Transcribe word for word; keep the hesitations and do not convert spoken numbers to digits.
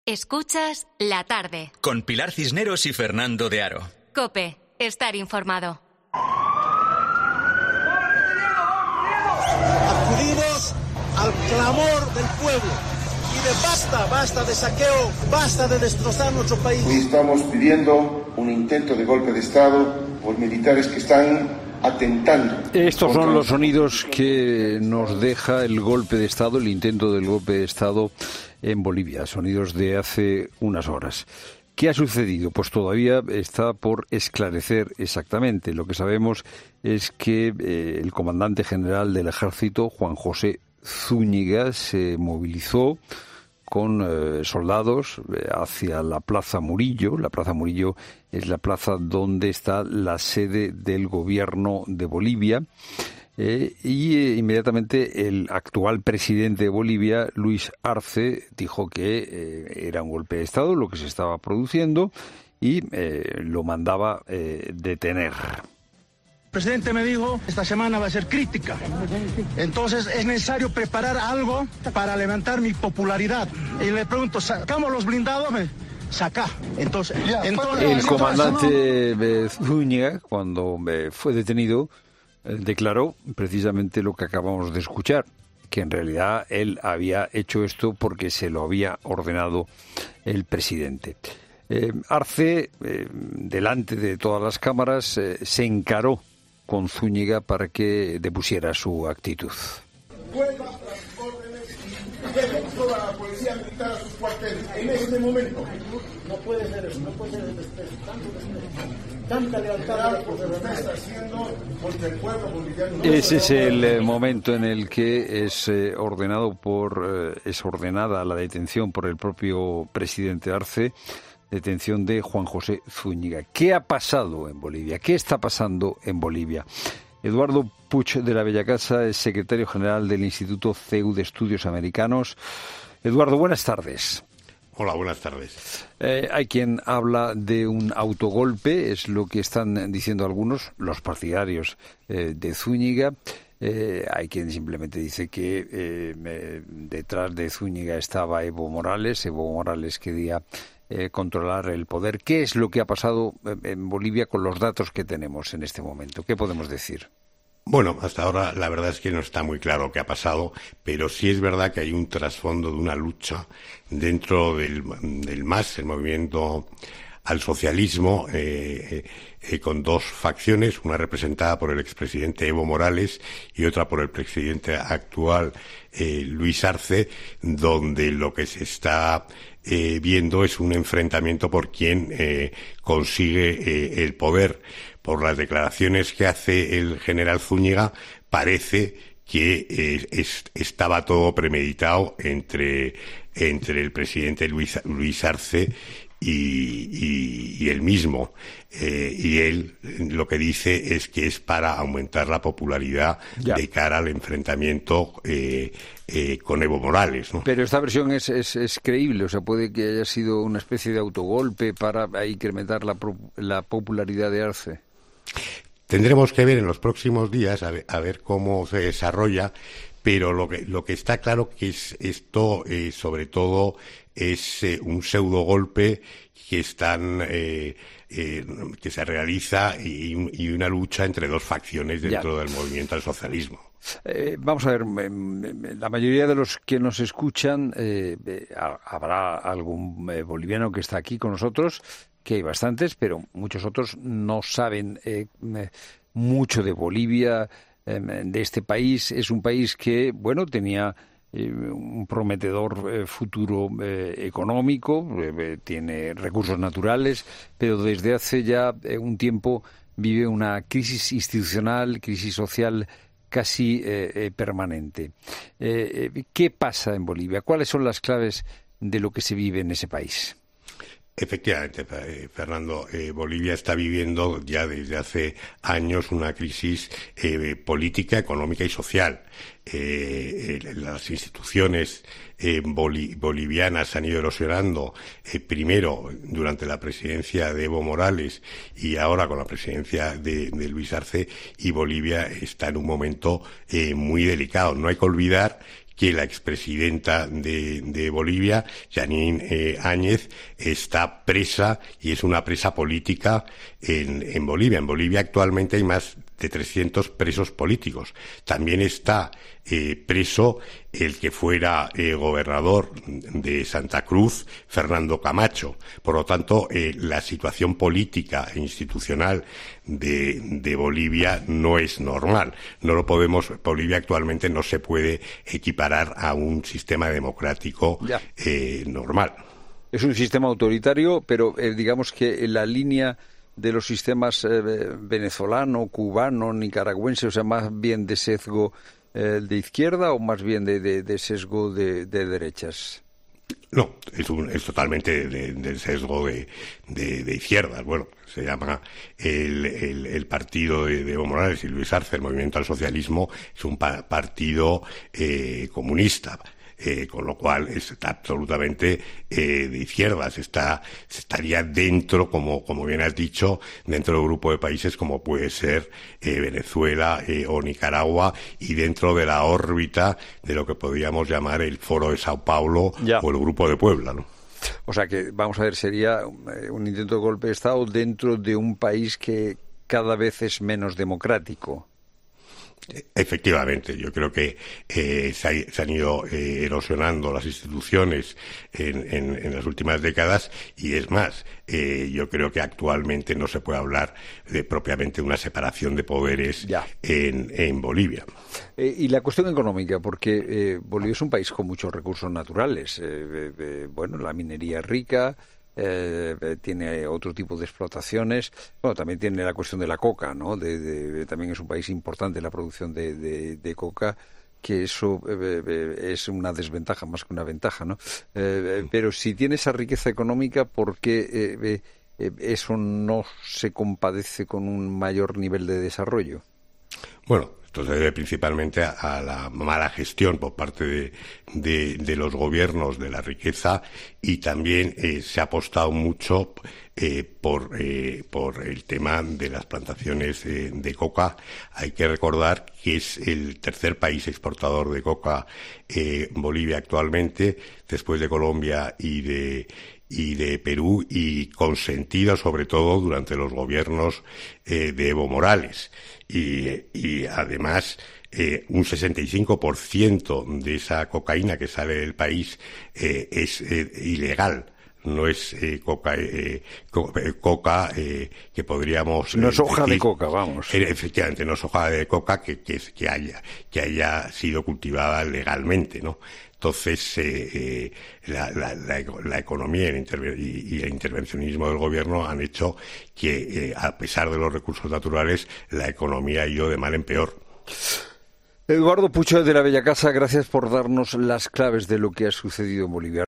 Escuchas La Tarde. Con Pilar Cisneros y Fernando de Aro. COPE. Estar informado. Acudimos al clamor del pueblo y de basta, basta de saqueo, basta de destrozar nuestro país. Hoy estamos pidiendo un intento de golpe de Estado por militares que están atentando. Estos son los sonidos que nos deja el golpe de Estado, el intento del golpe de Estado en Bolivia, sonidos de hace unas horas. ¿Qué ha sucedido? Pues todavía está por esclarecer exactamente. Lo que sabemos es que eh, el comandante general del ejército, Juan José Zúñiga, se movilizó con eh, soldados eh, hacia la Plaza Murillo. La Plaza Murillo es la plaza donde está la sede del gobierno de Bolivia. Eh, y eh, inmediatamente el actual presidente de Bolivia, Luis Arce, dijo que eh, era un golpe de Estado lo que se estaba produciendo y eh, lo mandaba eh, detener. El presidente me dijo, esta semana va a ser crítica, entonces es necesario preparar algo para levantar mi popularidad. Y le pregunto, ¿sacamos los blindados? Me saca. Entonces, entonces el comandante no... Zúñiga, cuando fue detenido, declaró precisamente lo que acabamos de escuchar, que en realidad él había hecho esto porque se lo había ordenado el presidente. Eh, Arce, eh, delante de todas las cámaras, eh, se encaró con Zúñiga para que depusiera su actitud. Vuelva las órdenes y deje toda la policía militar a sus cuarteles en este momento. No puede ser eso, no puede ser el desprecio, tanto desprecio, tanta lealtad por lo que usted está haciendo contra el pueblo boliviano. Ese es el eh, momento en el que es eh, ordenado por eh, es ordenada la detención por el propio presidente Arce, detención de Juan José Zúñiga. ¿Qué ha pasado en Bolivia? ¿Qué está pasando en Bolivia? Eduardo Puig de la Bellacasa es secretario general del Instituto C E U de Estudios Americanos. Eduardo, buenas tardes. Hola, buenas tardes. Eh, hay quien habla de un autogolpe, es lo que están diciendo algunos, los partidarios eh, de Zúñiga. Eh, hay quien simplemente dice que eh, eh, detrás de Zúñiga estaba Evo Morales. Evo Morales quería eh, controlar el poder. ¿Qué es lo que ha pasado en Bolivia con los datos que tenemos en este momento? ¿Qué podemos decir? Bueno, hasta ahora la verdad es que no está muy claro qué ha pasado, pero sí es verdad que hay un trasfondo de una lucha dentro del, del M A S, el movimiento al socialismo, eh, eh, con dos facciones, una representada por el expresidente Evo Morales y otra por el presidente actual eh, Luis Arce, donde lo que se está eh, viendo es un enfrentamiento por quien eh, consigue eh, el poder. Por las declaraciones que hace el general Zúñiga, parece que eh, es, estaba todo premeditado entre, entre el presidente Luis, Luis Arce y, y, y él mismo. Eh, y él lo que dice es que es para aumentar la popularidad ya de cara al enfrentamiento eh, eh, con Evo Morales, ¿no? Pero esta versión es, es, es creíble, o sea, puede que haya sido una especie de autogolpe para incrementar la, la popularidad de Arce. Tendremos que ver en los próximos días a ver, a ver cómo se desarrolla, pero lo que lo que está claro que es esto eh, sobre todo es eh, un pseudo golpe que están eh, eh, que se realiza y, y una lucha entre dos facciones dentro ya del movimiento al socialismo. Eh, vamos a ver, la mayoría de los que nos escuchan, eh, habrá algún eh, boliviano que está aquí con nosotros, que hay bastantes, pero muchos otros no saben eh, mucho de Bolivia, eh, de este país. Es un país que, bueno, tenía eh, un prometedor eh, futuro eh, económico, eh, tiene recursos naturales, pero desde hace ya eh, un tiempo vive una crisis institucional, crisis social casi eh, eh, permanente. Eh, eh, ¿Qué pasa en Bolivia? ¿Cuáles son las claves de lo que se vive en ese país? Efectivamente, eh, Fernando, eh, Bolivia está viviendo ya desde hace años una crisis eh, política, económica y social. Eh, eh, las instituciones eh, boli- bolivianas han ido erosionando, eh, primero durante la presidencia de Evo Morales y ahora con la presidencia de, de Luis Arce, y Bolivia está en un momento eh, muy delicado. No hay que olvidar que la expresidenta de, de Bolivia, Janine eh, Áñez, está presa y es una presa política en, en Bolivia. En Bolivia actualmente hay más de trescientos presos políticos. También está eh, preso el que fuera eh, gobernador de Santa Cruz, Fernando Camacho. Por lo tanto, eh, la situación política e institucional de, de Bolivia no es normal. No lo podemos, Bolivia actualmente no se puede equiparar a un sistema democrático eh, normal. Es un sistema autoritario, pero eh, digamos que en la línea de los sistemas eh, venezolano, cubano, nicaragüense, o sea, más bien de sesgo eh, de izquierda o más bien de, de, de sesgo de, de derechas. No, es, un, es totalmente de, del sesgo de, de, de izquierdas. Bueno, se llama el, el, el partido de, de Evo Morales y Luis Arce, el Movimiento al Socialismo, es un pa partido eh, comunista. Eh, con lo cual está absolutamente eh, de izquierdas, está, estaría dentro, como, como bien has dicho, dentro del grupo de países como puede ser eh, Venezuela eh, o Nicaragua, y dentro de la órbita de lo que podríamos llamar el Foro de Sao Paulo ya. o el Grupo de Puebla, ¿no? O sea que, vamos a ver, sería un intento de golpe de Estado dentro de un país que cada vez es menos democrático. Efectivamente, yo creo que eh, se, ha, se han ido eh, erosionando las instituciones en, en, en las últimas décadas, y es más, eh, yo creo que actualmente no se puede hablar de propiamente una separación de poderes en, en Bolivia. Eh, y la cuestión económica, porque eh, Bolivia es un país con muchos recursos naturales. Eh, eh, bueno, la minería es rica. Eh, tiene otro tipo de explotaciones. Bueno, también tiene la cuestión de la coca, ¿no? De, de, también es un país importante la producción de, de, de coca, que eso eh, eh, es una desventaja más que una ventaja, ¿no? Eh, eh, pero si tiene esa riqueza económica, ¿por qué eh, eh, eso no se compadece con un mayor nivel de desarrollo? Bueno, esto se debe principalmente a, a la mala gestión por parte de, de, de los gobiernos de la riqueza, y también eh, se ha apostado mucho eh, por, eh, por el tema de las plantaciones eh, de coca. Hay que recordar que es el tercer país exportador de coca eh, Bolivia actualmente, después de Colombia y de y de Perú, y consentido sobre todo durante los gobiernos eh, de Evo Morales. Y, y además eh, un sesenta y cinco por ciento de esa cocaína que sale del país eh, es eh, ilegal. No es eh, coca, eh, co eh, coca eh, que podríamos... No es hoja decir, de coca, vamos. Eh, efectivamente, no es hoja de coca que, que, que, haya, que haya sido cultivada legalmente, ¿no? Entonces, eh, eh, la, la, la, la economía y el, y, y el intervencionismo del gobierno han hecho que, eh, a pesar de los recursos naturales, la economía ha ido de mal en peor. Eduardo Pucho de la Bella Casa, gracias por darnos las claves de lo que ha sucedido en Bolivia.